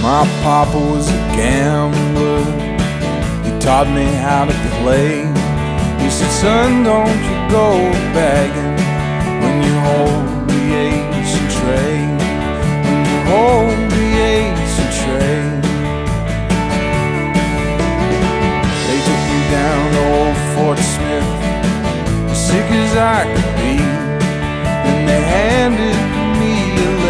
My papa was a gambler. He taught me how to play. He said, son, don't you go begging when you hold the ace and trade. When you hold the ace and trade. They took me down to old Fort Smith, as sick as I could be. Then they handed